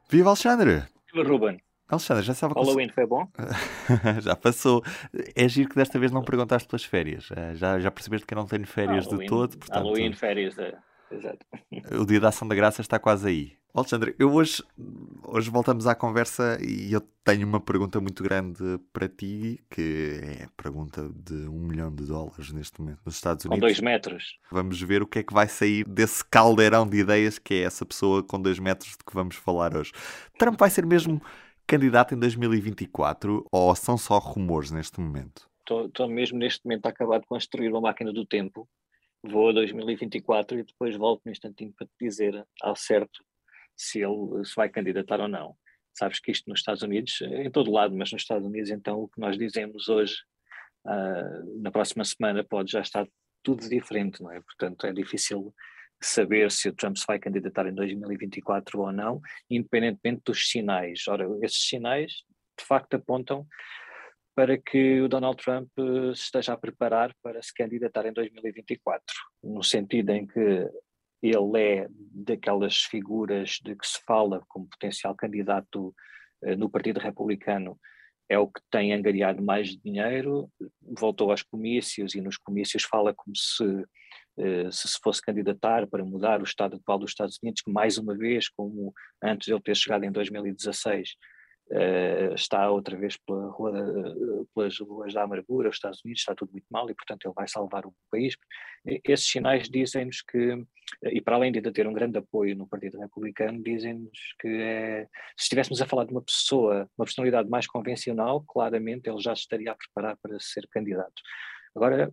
Viva Alexandre! Ruben, Alexandre, já estava com... Halloween foi bom? Já passou. É giro que desta vez não perguntaste pelas férias. Já percebeste que eu não tenho férias de todo, Halloween, portanto, férias, exato. o dia da ação da graça está quase aí. Alexandre, hoje voltamos à conversa e eu tenho uma pergunta muito grande para ti, que é a pergunta de US$ 1 milhão neste momento nos Estados Com Unidos. 2 metros. Vamos ver o que é que vai sair desse caldeirão de ideias que é essa pessoa com 2 metros de que vamos falar hoje. Trump vai ser mesmo candidato em 2024 ou são só rumores neste momento? Estou mesmo neste momento a acabar de construir uma máquina do tempo. Vou a 2024 e depois volto num instantinho para te dizer ao certo se ele se vai candidatar ou não. Sabes que isto nos Estados Unidos, em todo lado, mas nos Estados Unidos, então o que nós dizemos hoje, na próxima semana, pode já estar tudo diferente, não é? Portanto, é difícil saber se o Trump se vai candidatar em 2024 ou não, independentemente dos sinais. Ora, esses sinais, de facto, apontam para que o Donald Trump se esteja a preparar para se candidatar em 2024, no sentido em que ele é daquelas figuras de que se fala como potencial candidato no Partido Republicano, é o que tem angariado mais dinheiro, voltou aos comícios e nos comícios fala como se fosse candidatar para mudar o estado atual dos Estados Unidos, que mais uma vez, como antes de ele ter chegado em 2016, está outra vez pelas ruas da amargura, os Estados Unidos está tudo muito mal e, portanto, ele vai salvar o país. Esses sinais dizem-nos que, e para além de ainda ter um grande apoio no Partido Republicano, dizem-nos que se estivéssemos a falar de uma pessoa, uma personalidade mais convencional, claramente ele já se estaria a preparar para ser candidato. Agora,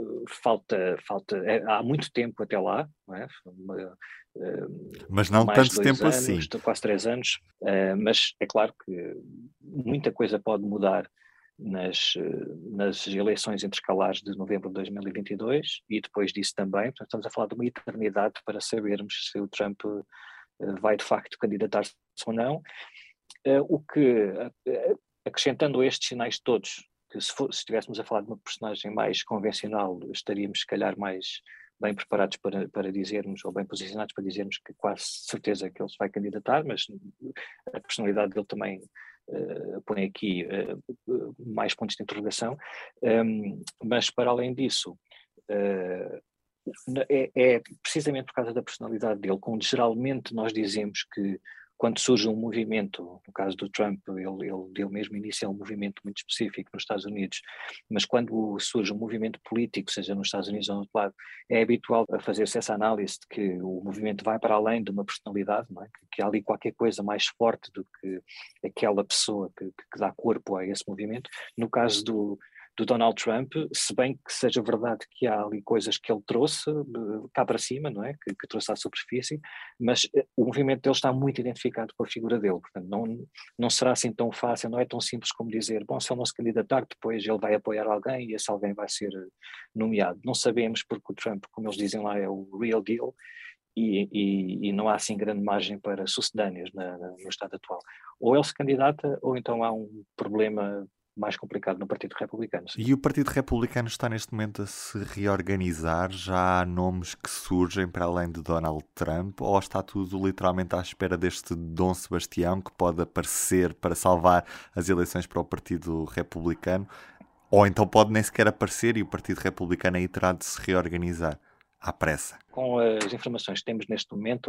há muito tempo até lá, não é? Mas não Mais de tanto dois tempo anos, assim. quase 3 anos, mas é claro que muita coisa pode mudar nas eleições intercalares de novembro de 2022 e depois disso também. Portanto, estamos a falar de uma eternidade para sabermos se o Trump vai de facto candidatar-se ou não. O que, acrescentando estes sinais todos, que se estivéssemos a falar de uma personagem mais convencional, estaríamos se calhar mais bem preparados para dizermos, ou bem posicionados para dizermos que quase certeza que ele se vai candidatar, mas a personalidade dele também põe aqui mais pontos de interrogação. Mas para além disso, é precisamente por causa da personalidade dele, quando geralmente nós dizemos que quando surge um movimento, no caso do Trump, ele deu mesmo início a um movimento muito específico nos Estados Unidos, mas quando surge um movimento político, seja nos Estados Unidos ou no outro lado, é habitual fazer-se essa análise de que o movimento vai para além de uma personalidade, não é? que há ali qualquer coisa mais forte do que aquela pessoa que dá corpo a esse movimento. No caso do Donald Trump, se bem que seja verdade que há ali coisas que ele trouxe cá para cima, não é? Que trouxe à superfície, mas o movimento dele está muito identificado com a figura dele, portanto não será assim tão fácil, não é tão simples como dizer, bom, se ele não se candidatar, depois ele vai apoiar alguém e esse alguém vai ser nomeado. Não sabemos porque o Trump, como eles dizem lá, é o real deal, e não há assim grande margem para sucedâneos no estado atual. Ou ele se candidata, ou então há um problema mais complicado no Partido Republicano, sim. E o Partido Republicano está neste momento a se reorganizar? Já há nomes que surgem para além de Donald Trump? Ou está tudo literalmente à espera deste Dom Sebastião que pode aparecer para salvar as eleições para o Partido Republicano? Ou então pode nem sequer aparecer e o Partido Republicano aí terá de se reorganizar à pressa? Com as informações que temos neste momento,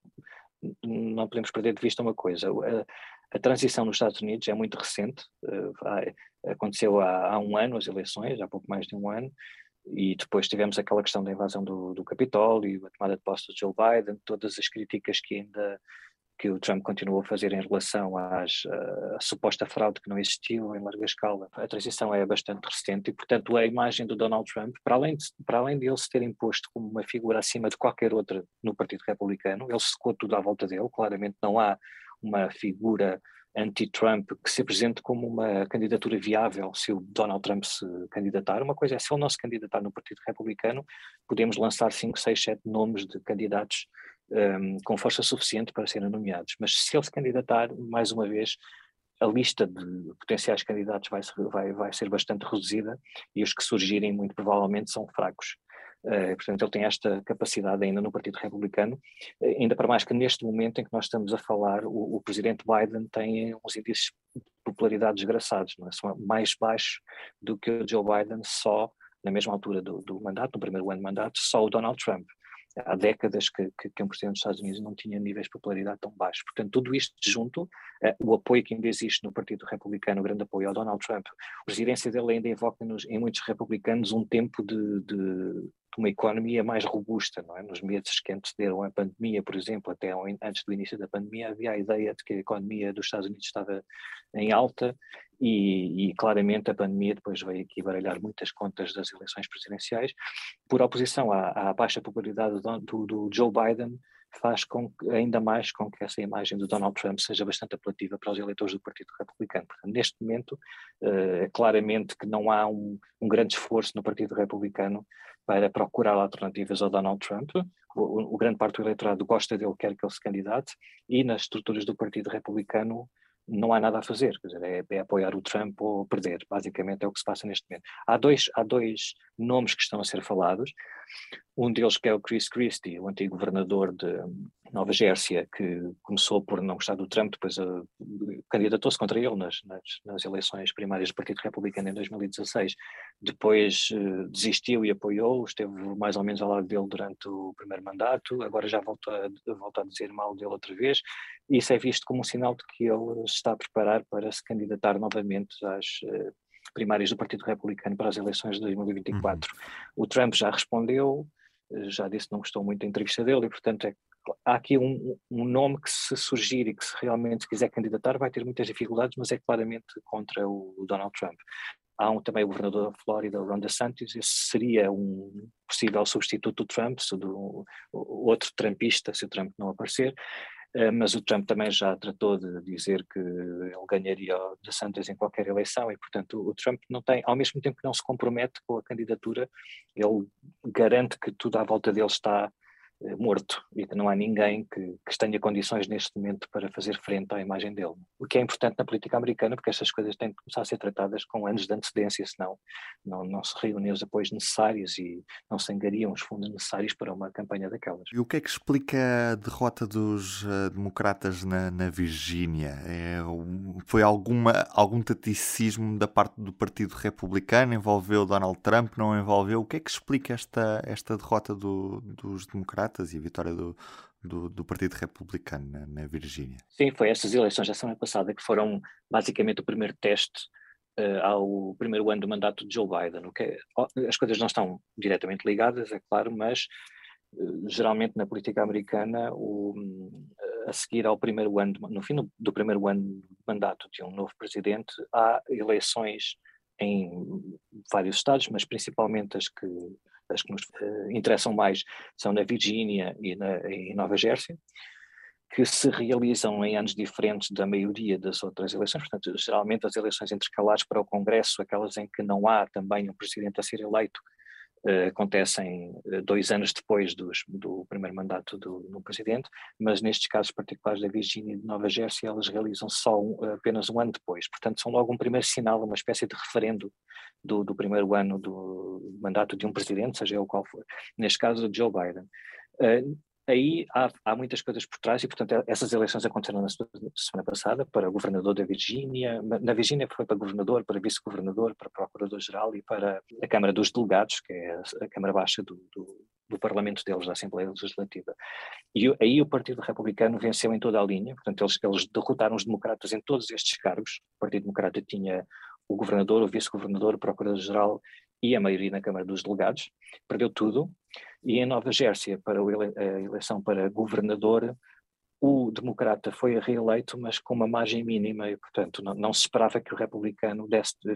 não podemos perder de vista uma coisa. A transição nos Estados Unidos é muito recente, aconteceu há um ano as eleições, há pouco mais de um ano, e depois tivemos aquela questão da invasão do Capitólio, a tomada de posse de Joe Biden, todas as críticas que o Trump continuou a fazer em relação à suposta fraude que não existiu em larga escala. A transição é bastante recente e, portanto, a imagem do Donald Trump, para além de ele se ter imposto como uma figura acima de qualquer outra no Partido Republicano, ele secou tudo à volta dele, claramente não há uma figura anti-Trump que se apresente como uma candidatura viável se o Donald Trump se candidatar. Uma coisa é, se ele não se candidatar no Partido Republicano, podemos lançar 5, 6, 7 nomes de candidatos com força suficiente para serem nomeados. Mas se ele se candidatar, mais uma vez, a lista de potenciais candidatos vai ser bastante reduzida e os que surgirem muito provavelmente são fracos. Portanto, ele tem esta capacidade ainda no Partido Republicano, ainda para mais que neste momento em que nós estamos a falar, o presidente Biden tem uns índices de popularidade desgraçados, não é? São mais baixos do que o Joe Biden, só na mesma altura do mandato, no primeiro ano de mandato, só o Donald Trump. Há décadas que um presidente dos Estados Unidos não tinha níveis de popularidade tão baixos. Portanto, tudo isto junto, o apoio que ainda existe no Partido Republicano, o grande apoio ao Donald Trump, a presidência dele ainda evoca em muitos republicanos um tempo de uma economia mais robusta, não é? Nos meses que antecederam a pandemia, por exemplo, até antes do início da pandemia, havia a ideia de que a economia dos Estados Unidos estava em alta e claramente a pandemia depois veio aqui baralhar muitas contas das eleições presidenciais. Por oposição à baixa popularidade do Joe Biden, faz ainda mais com que essa imagem do Donald Trump seja bastante apelativa para os eleitores do Partido Republicano. Portanto, neste momento, claramente que não há um grande esforço no Partido Republicano para procurar alternativas ao Donald Trump. O grande parte do eleitorado gosta dele, quer que ele se candidate, e nas estruturas do Partido Republicano não há nada a fazer, quer dizer, é apoiar o Trump ou perder, basicamente é o que se passa neste momento. Há dois nomes que estão a ser falados, um deles que é o Chris Christie, o antigo governador de Nova Jersey, que começou por não gostar do Trump, depois candidatou-se contra ele nas eleições primárias do Partido Republicano em 2016, depois desistiu e apoiou, esteve mais ou menos ao lado dele durante o primeiro mandato, agora já volta a dizer mal dele outra vez. Isso é visto como um sinal de que ele está a preparar para se candidatar novamente às primárias do Partido Republicano para as eleições de 2024. O Trump já respondeu, já disse que não gostou muito da entrevista dele e, portanto, há aqui um nome que, se surgir e que se realmente quiser candidatar, vai ter muitas dificuldades, mas é claramente contra o Donald Trump. Há também o governador da Flórida, o Ron DeSantis, esse seria um possível substituto do Trump, outro trumpista, se o Trump não aparecer. Mas o Trump também já tratou de dizer que ele ganharia o DeSantis em qualquer eleição e, portanto, o Trump não tem, ao mesmo tempo que não se compromete com a candidatura, ele garante que tudo à volta dele está morto e que não há ninguém que tenha condições neste momento para fazer frente à imagem dele. O que é importante na política americana, porque estas coisas têm de começar a ser tratadas com anos de antecedência, senão não se reúnem os apoios necessários e não se angariam os fundos necessários para uma campanha daquelas. E o que é que explica a derrota dos democratas na Virgínia? Foi algum taticismo da parte do Partido Republicano? Envolveu Donald Trump? Não envolveu? O que é que explica esta derrota dos democratas e a vitória do Partido Republicano na Virgínia? Sim, foi estas eleições da semana passada que foram basicamente o primeiro teste ao primeiro ano do mandato de Joe Biden. As coisas não estão diretamente ligadas, é claro, mas geralmente na política americana, a seguir ao primeiro ano, no fim do primeiro ano de mandato de um novo presidente, há eleições em vários estados, mas principalmente as que nos interessam mais são na Virgínia e em Nova Jersey, que se realizam em anos diferentes da maioria das outras eleições. Portanto, geralmente as eleições intercalares para o Congresso, aquelas em que não há também um presidente a ser eleito, acontecem 2 anos depois do primeiro mandato do presidente, mas nestes casos particulares da Virgínia e de Nova Jersey, elas realizam apenas um ano depois. Portanto, são logo um primeiro sinal, uma espécie de referendo do primeiro ano do mandato de um presidente, seja ele qual for. Neste caso, de Joe Biden. Aí há muitas coisas por trás e, portanto, essas eleições aconteceram na semana passada para governador da Virgínia. Na Virgínia foi para governador, para vice-governador, para procurador-geral e para a Câmara dos Delegados, que é a Câmara Baixa do Parlamento deles, da Assembleia Legislativa. E aí o Partido Republicano venceu em toda a linha, portanto eles derrotaram os democratas em todos estes cargos. O Partido Democrata tinha o governador, o vice-governador, o procurador-geral e a maioria na Câmara dos Delegados, perdeu tudo. E em Nova Jersey, para a eleição para governador, o democrata foi reeleito, mas com uma margem mínima e, portanto, não se esperava que o republicano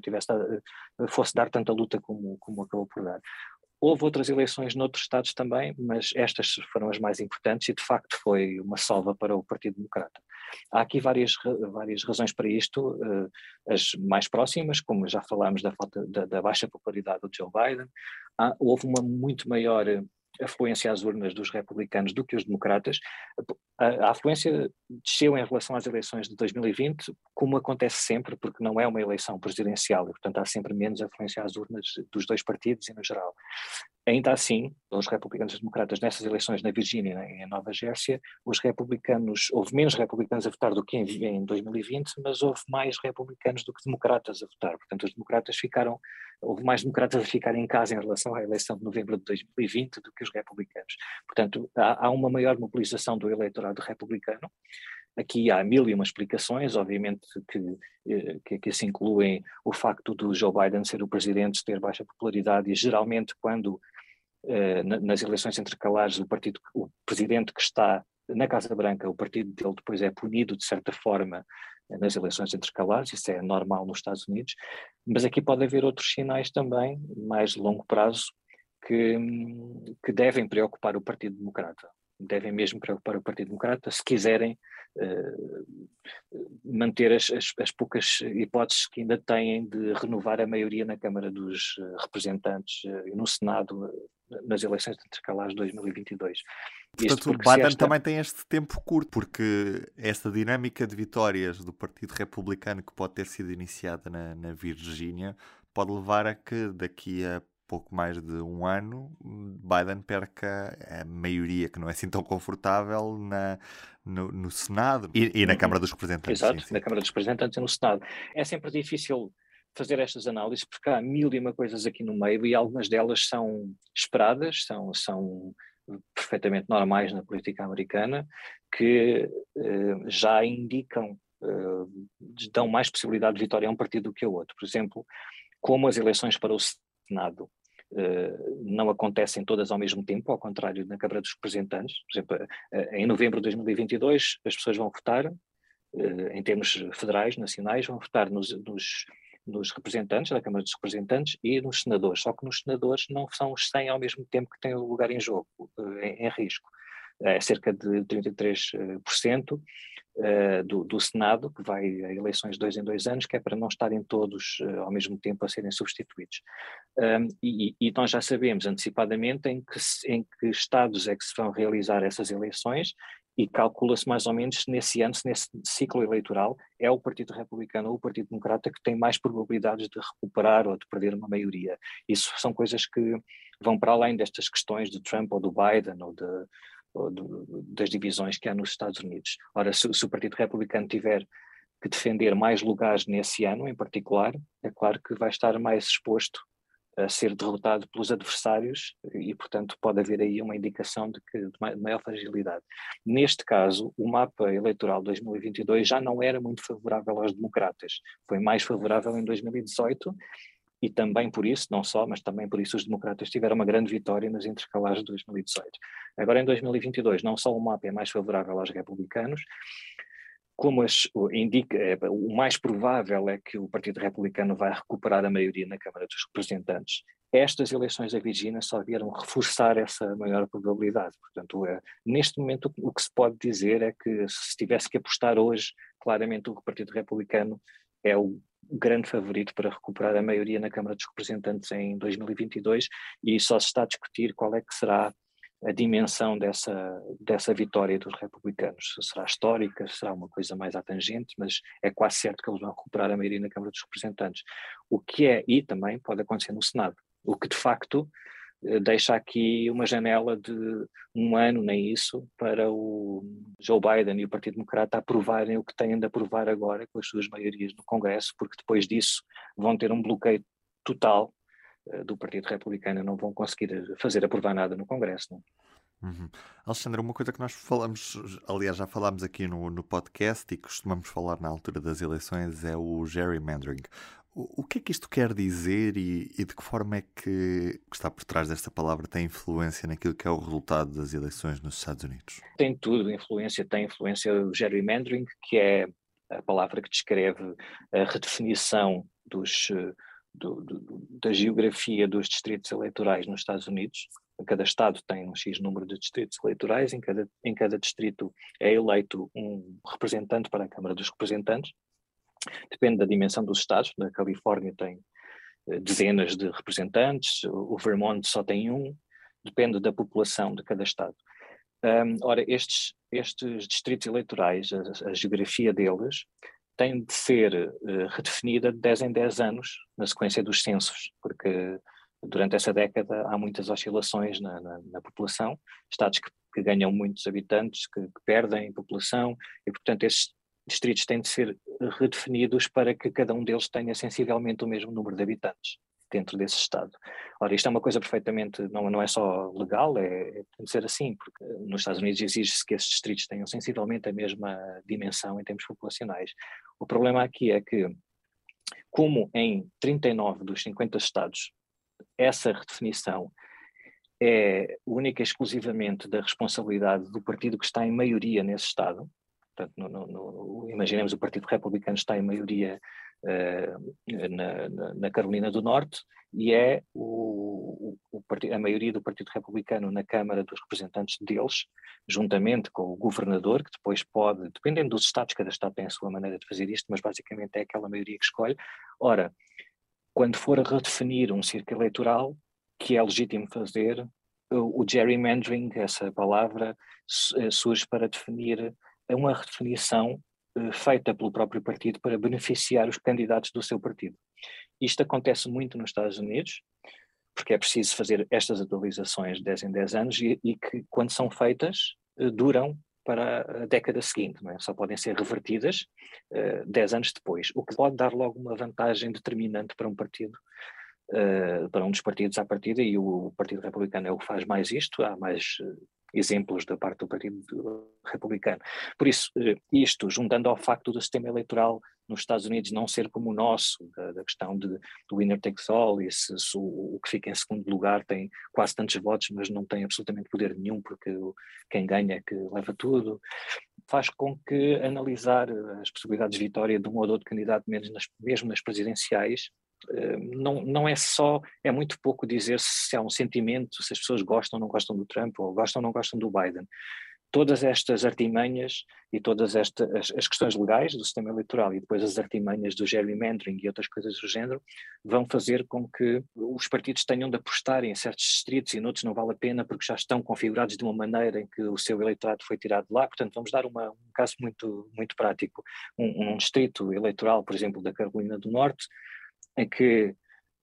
fosse dar tanta luta como acabou por dar. Houve outras eleições noutros estados também, mas estas foram as mais importantes e, de facto, foi uma salva para o Partido Democrata. Há aqui várias razões para isto, as mais próximas, como já falámos da baixa popularidade do Joe Biden. Houve uma muito maior afluência às urnas dos republicanos do que os democratas. A afluência desceu em relação às eleições de 2020, como acontece sempre, porque não é uma eleição presidencial e, portanto, há sempre menos afluência às urnas dos dois partidos e no geral. Ainda assim, os republicanos e os democratas nessas eleições na Virgínia e na Nova Jersey, houve menos republicanos a votar do que em 2020, mas houve mais republicanos do que democratas a votar. Portanto, houve mais democratas a ficar em casa em relação à eleição de novembro de 2020 do que os republicanos. Portanto, há uma maior mobilização do eleitorado republicano. Aqui há mil e uma explicações, obviamente que se incluem o facto do Joe Biden ser o presidente, ter baixa popularidade e geralmente quando nas eleições intercalares o presidente que está na Casa Branca, o partido dele depois é punido de certa forma nas eleições intercalares, isso é normal nos Estados Unidos, mas aqui pode haver outros sinais também, mais de longo prazo, que devem preocupar o Partido Democrata. Devem mesmo preocupar o Partido Democrata se quiserem manter as poucas hipóteses que ainda têm de renovar a maioria na Câmara dos Representantes e no Senado nas eleições intercalares de 2022. Portanto, o Biden também tem este tempo curto, porque esta dinâmica de vitórias do Partido Republicano que pode ter sido iniciada na Virgínia pode levar a que daqui a pouco mais de um ano Biden perca a maioria, que não é assim tão confortável, no Senado e na Câmara dos Representantes. Exato, sim. na Câmara dos Representantes e no Senado. É sempre difícil fazer estas análises porque há mil e uma coisas aqui no meio e algumas delas são esperadas, são perfeitamente normais na política americana, que já indicam, dão mais possibilidade de vitória a um partido do que ao outro. Por exemplo, como as eleições para o Senado não acontecem todas ao mesmo tempo, ao contrário na Câmara dos Representantes. Por exemplo, em novembro de 2022 as pessoas vão votar, em termos federais, nacionais, vão votar nos representantes da Câmara dos Representantes e nos senadores, só que nos senadores não são os 100 ao mesmo tempo que têm o lugar em jogo, em risco. É cerca de 33% do Senado, que vai a eleições de 2 em 2 anos, que é para não estarem todos ao mesmo tempo a serem substituídos. E nós já sabemos antecipadamente em que estados é que se vão realizar essas eleições e calcula-se mais ou menos nesse ano, nesse ciclo eleitoral, é o Partido Republicano ou o Partido Democrata que tem mais probabilidades de recuperar ou de perder uma maioria. Isso são coisas que vão para além destas questões de Trump ou do Biden das divisões que há nos Estados Unidos. Ora, se o Partido Republicano tiver que defender mais lugares nesse ano em particular, é claro que vai estar mais exposto a ser derrotado pelos adversários e, portanto, pode haver aí uma indicação de maior fragilidade. Neste caso, o mapa eleitoral de 2022 já não era muito favorável aos democratas, foi mais favorável em 2018 e também por isso, não só, mas também por isso os democratas tiveram uma grande vitória nas intercalares de 2018. Agora em 2022 não só o mapa é mais favorável aos republicanos, como indica, o mais provável é que o Partido Republicano vai recuperar a maioria na Câmara dos Representantes. Estas eleições da Virgínia só vieram reforçar essa maior probabilidade. Portanto, neste momento o que se pode dizer é que se tivesse que apostar hoje, claramente o Partido Republicano é o grande favorito para recuperar a maioria na Câmara dos Representantes em 2022 e só se está a discutir qual é que será a dimensão dessa vitória dos republicanos. Será histórica, será uma coisa mais à tangente, mas é quase certo que eles vão recuperar a maioria na Câmara dos Representantes. O que é, e também pode acontecer no Senado, o que de facto deixa aqui uma janela de um ano, nem isso, para o Joe Biden e o Partido Democrata aprovarem o que têm de aprovar agora com as suas maiorias no Congresso, porque depois disso vão ter um bloqueio total do Partido Republicano, não vão conseguir aprovar nada no Congresso. Não? Uhum. Alexandre, uma coisa que nós falamos, aliás já falámos aqui no podcast e costumamos falar na altura das eleições, é o gerrymandering. O que é que isto quer dizer e de que forma é que está por trás desta palavra tem influência naquilo que é o resultado das eleições nos Estados Unidos? Tem influência o gerrymandering, que é a palavra que descreve a redefinição da geografia dos distritos eleitorais nos Estados Unidos. Cada estado tem um X número de distritos eleitorais, em cada distrito é eleito um representante para a Câmara dos Representantes. Depende da dimensão dos estados. Na Califórnia tem dezenas de representantes, o Vermont só tem um, depende da população de cada estado. Ora, estes distritos eleitorais, a geografia deles, tem de ser redefinida de 10 em 10 anos, na sequência dos censos, porque durante essa década há muitas oscilações na população, estados que ganham muitos habitantes, que perdem população, e portanto esses distritos têm de ser redefinidos para que cada um deles tenha sensivelmente o mesmo número de habitantes dentro desse estado. Ora, isto é uma coisa perfeitamente, não é só legal, tem de ser assim, porque nos Estados Unidos exige-se que esses distritos tenham sensivelmente a mesma dimensão em termos populacionais. O problema aqui é que, como em 39 dos 50 estados, essa redefinição é única e exclusivamente da responsabilidade do partido que está em maioria nesse estado. Portanto, imaginemos o Partido Republicano está em maioria na Carolina do Norte, e é a maioria do Partido Republicano na Câmara dos Representantes deles, juntamente com o governador, que depois pode, dependendo dos estados, cada estado tem a sua maneira de fazer isto, mas basicamente é aquela maioria que escolhe. Ora, quando for a redefinir um círculo eleitoral, que é legítimo fazer, o gerrymandering, essa palavra, surge para definir uma redefinição feita pelo próprio partido para beneficiar os candidatos do seu partido. Isto acontece muito nos Estados Unidos, porque é preciso fazer estas atualizações de 10 em 10 anos e que, quando são feitas, duram para a década seguinte, não é? Só podem ser revertidas 10 anos depois, o que pode dar logo uma vantagem determinante para um partido, para um dos partidos à partida, e o Partido Republicano é o que faz mais isto, há mais exemplos da parte do Partido Republicano. Por isso, isto, juntando ao facto do sistema eleitoral nos Estados Unidos não ser como o nosso, da questão do winner takes all, e se o que fica em segundo lugar tem quase tantos votos, mas não tem absolutamente poder nenhum, porque quem ganha é que leva tudo, faz com que analisar as possibilidades de vitória de um ou de outro candidato, mesmo nas presidenciais, não é só, é muito pouco dizer se há um sentimento, se as pessoas gostam ou não gostam do Trump, ou gostam ou não gostam do Biden. Todas estas artimanhas e todas as questões legais do sistema eleitoral e depois as artimanhas do gerrymandering e outras coisas do género vão fazer com que os partidos tenham de apostar em certos distritos e noutros não vale a pena porque já estão configurados de uma maneira em que o seu eleitorado foi tirado de lá. Portanto, vamos dar um caso muito, muito prático. Um distrito eleitoral, por exemplo, da Carolina do Norte, em que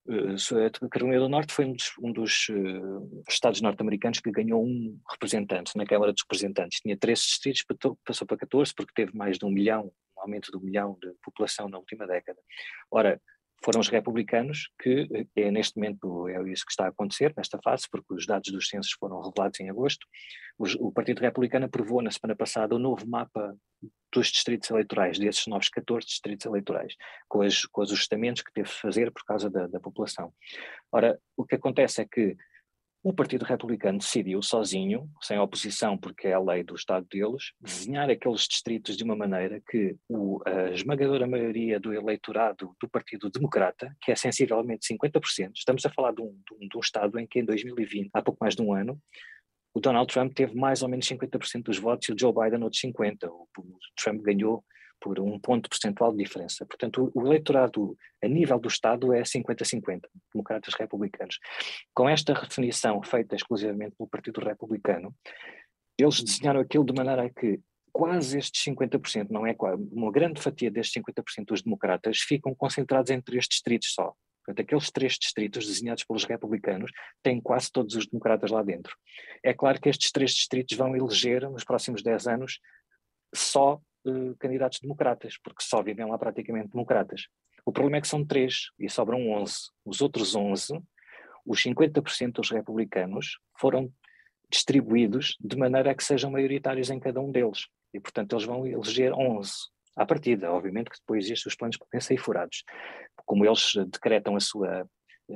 a Carolina do Norte foi um dos estados norte-americanos que ganhou um representante na Câmara dos Representantes. Tinha 13 distritos, passou para 14 porque teve mais de 1 milhão, um aumento de 1 milhão de população na última década. Ora, foram os republicanos que, neste momento, é isso que está a acontecer nesta fase, porque os dados dos censos foram revelados em agosto. O Partido Republicano aprovou na semana passada o novo mapa dos distritos eleitorais, desses novos 14 distritos eleitorais, com os ajustamentos que teve de fazer por causa da população. Ora, o que acontece é que o Partido Republicano decidiu sozinho, sem oposição, porque é a lei do Estado deles, desenhar aqueles distritos de uma maneira que a esmagadora maioria do eleitorado do Partido Democrata, que é sensivelmente 50%, estamos a falar de um Estado em que em 2020, há pouco mais de um ano, o Donald Trump teve mais ou menos 50% dos votos e o Joe Biden outros 50%. O Trump ganhou por um ponto percentual de diferença. Portanto, o eleitorado a nível do Estado é 50-50, democratas republicanos. Com esta redefinição feita exclusivamente pelo Partido Republicano, eles desenharam aquilo de maneira a que quase estes 50%, não é quase, uma grande fatia destes 50% dos democratas ficam concentrados em 3 distritos só. Portanto, aqueles 3 distritos desenhados pelos republicanos têm quase todos os democratas lá dentro. É claro que estes 3 distritos vão eleger, nos próximos 10 anos, só candidatos democratas, porque só vivem lá praticamente democratas. O problema é que são 3 e sobram 11. Os outros 11, os 50% dos republicanos, foram distribuídos de maneira a que sejam maioritários em cada um deles. E, portanto, eles vão eleger 11 à partida. Obviamente que depois estes planos podem sair furados. Como eles decretam a sua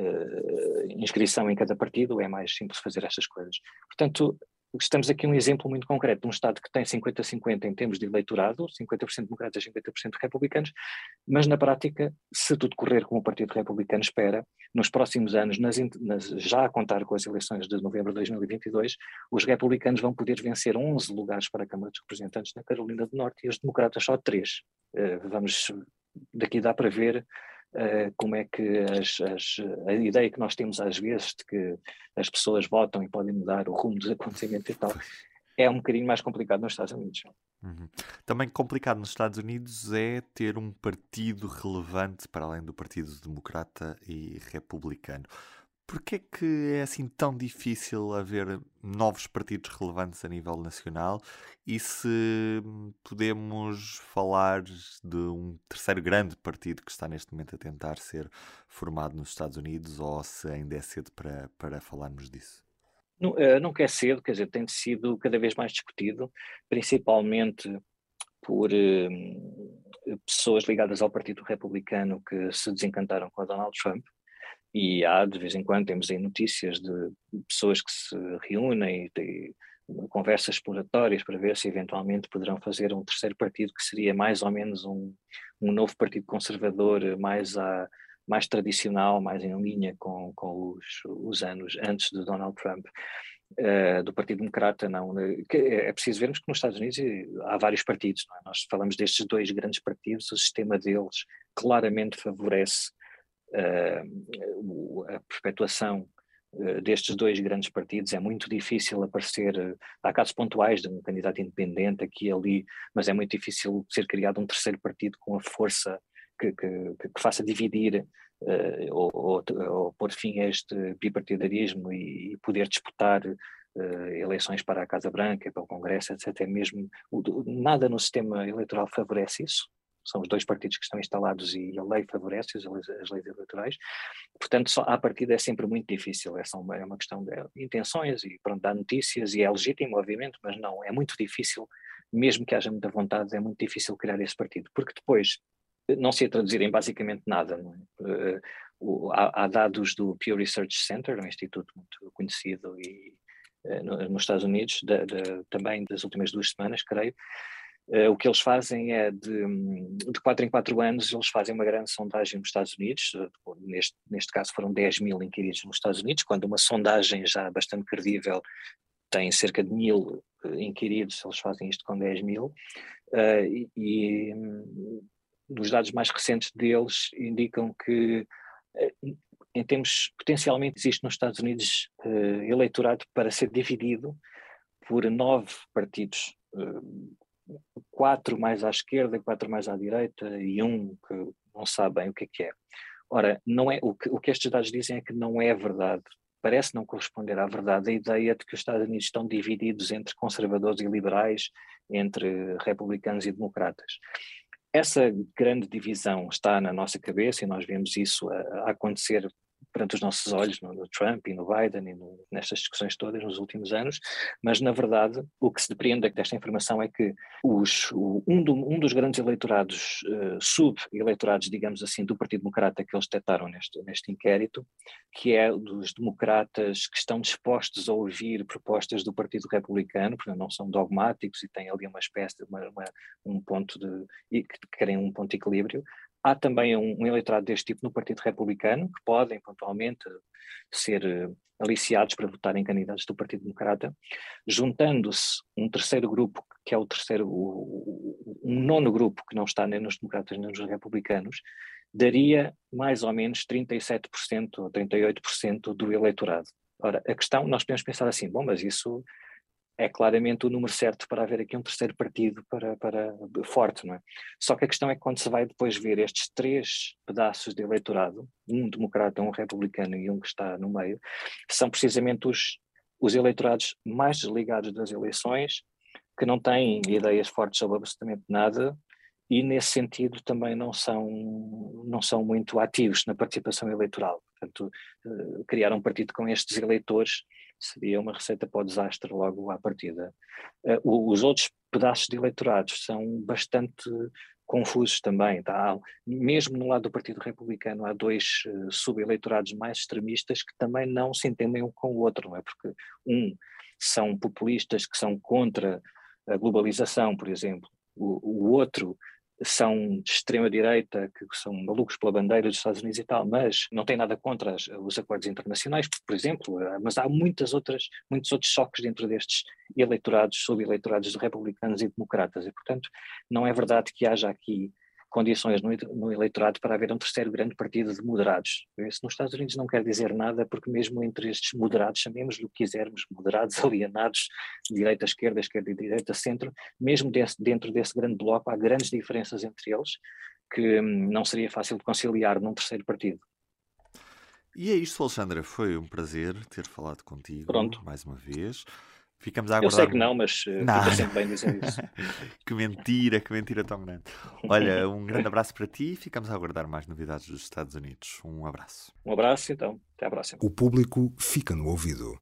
inscrição em cada partido, é mais simples fazer estas coisas. Portanto, estamos aqui um exemplo muito concreto de um Estado que tem 50-50 em termos de eleitorado, 50% democratas, 50% republicanos, mas na prática, se tudo correr como o Partido Republicano espera, nos próximos anos, já a contar com as eleições de novembro de 2022, os republicanos vão poder vencer 11 lugares para a Câmara dos Representantes na Carolina do Norte e os democratas só 3. Daqui dá para ver como é que a ideia que nós temos às vezes de que as pessoas votam e podem mudar o rumo dos acontecimentos e tal, Pois. é um bocadinho mais complicado nos Estados Unidos. Uhum. Também complicado nos Estados Unidos é ter um partido relevante para além do Partido Democrata e Republicano. Porquê é que é assim tão difícil haver novos partidos relevantes a nível nacional? E se podemos falar de um terceiro grande partido que está neste momento a tentar ser formado nos Estados Unidos, ou se ainda é cedo para falarmos disso? Nunca é cedo, quer dizer, tem sido cada vez mais discutido, principalmente por pessoas ligadas ao Partido Republicano que se desencantaram com a Donald Trump. E há, de vez em quando, temos aí notícias de pessoas que se reúnem e têm conversas exploratórias para ver se eventualmente poderão fazer um terceiro partido que seria mais ou menos um novo partido conservador, mais tradicional, mais em linha com os anos antes de Donald Trump. Do Partido Democrata, não. É preciso vermos que nos Estados Unidos há vários partidos, não é? Nós falamos destes dois grandes partidos, o sistema deles claramente favorece a perpetuação destes dois grandes partidos. É muito difícil aparecer, há casos pontuais de um candidato independente aqui e ali, mas é muito difícil ser criado um terceiro partido com a força que faça dividir ou pôr fim a este bipartidarismo e poder disputar eleições para a Casa Branca, para o Congresso, etc. Mesmo, nada no sistema eleitoral favorece isso. São os dois partidos que estão instalados e a lei favorece as leis eleitorais. Portanto, só à partida é sempre muito difícil. É uma questão de intenções e pronto, dá notícias e é legítimo, obviamente, mas não, é muito difícil, mesmo que haja muita vontade, é muito difícil criar esse partido, porque depois não se ia traduzir em basicamente nada. Não é? Há dados do Pew Research Center, um instituto muito conhecido nos Estados Unidos, também das últimas 2 semanas, creio. O que eles fazem é de 4 em 4 anos eles fazem uma grande sondagem nos Estados Unidos, neste caso foram 10.000 inquiridos nos Estados Unidos, quando uma sondagem já bastante credível tem cerca de 1.000 inquiridos, eles fazem isto com 10.000, e os dados mais recentes deles indicam que em termos, potencialmente existe nos Estados Unidos eleitorado para ser dividido por 9 partidos, 4 mais à esquerda, 4 mais à direita e um que não sabe bem o que é. Ora, não é, o que estes dados dizem é que não é verdade. Parece não corresponder à verdade a ideia de que os Estados Unidos estão divididos entre conservadores e liberais, entre republicanos e democratas. Essa grande divisão está na nossa cabeça e nós vemos isso a acontecer perante os nossos olhos no Trump e no Biden e nestas discussões todas nos últimos anos, mas na verdade o que se depreende desta informação é que um dos grandes eleitorados, sub-eleitorados, digamos assim, do Partido Democrata que eles detectaram neste inquérito, que é dos democratas que estão dispostos a ouvir propostas do Partido Republicano, porque não são dogmáticos e têm ali uma espécie de um ponto que querem um ponto de equilíbrio. Há também um eleitorado deste tipo no Partido Republicano, que podem pontualmente ser aliciados para votar em candidatos do Partido Democrata, juntando-se um terceiro grupo, que é um nono grupo, que não está nem nos democratas nem nos republicanos, daria mais ou menos 37% ou 38% do eleitorado. Ora, a questão, nós podemos pensar assim, bom, mas isso é claramente o número certo para haver aqui um terceiro partido para forte, não é? Só que a questão é que quando se vai depois ver estes 3 pedaços de eleitorado, um democrata, um republicano e um que está no meio, são precisamente os eleitorados mais desligados das eleições, que não têm ideias fortes sobre absolutamente nada e nesse sentido também não são muito ativos na participação eleitoral. Portanto, criar um partido com estes eleitores seria uma receita para o desastre logo à partida. Os outros pedaços de eleitorados são bastante confusos também. Tá? Mesmo no lado do Partido Republicano há 2 subeleitorados mais extremistas que também não se entendem um com o outro, não é? Porque são populistas que são contra a globalização, por exemplo. O outro são de extrema-direita, que são malucos pela bandeira dos Estados Unidos e tal, mas não têm nada contra os acordos internacionais, por exemplo, mas há muitos outros choques dentro destes eleitorados, subeleitorados de republicanos e democratas, e portanto não é verdade que haja aqui condições no eleitorado para haver um terceiro grande partido de moderados. Isso nos Estados Unidos não quer dizer nada, porque mesmo entre estes moderados, chamemos-lhe o que quisermos, moderados, alienados, direita, esquerda e direita, centro, mesmo dentro desse grande bloco há grandes diferenças entre eles que não seria fácil de conciliar num terceiro partido. E é isto, Alexandra. Foi um prazer ter falado contigo Pronto. mais uma vez. Ficamos a Eu sei aguardar. que não, mas Não. fica sempre bem dizer isso. Que mentira tão grande. Olha, um grande abraço para ti e ficamos a aguardar mais novidades dos Estados Unidos. Um abraço. Um abraço, então. Até à próxima. O público fica no ouvido.